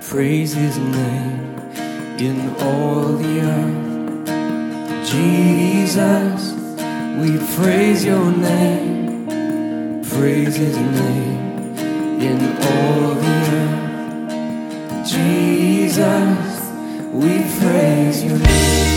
Praise His name in all the earth. Jesus, we praise Your name. Praise His name in all the earth. Jesus, we praise Your name.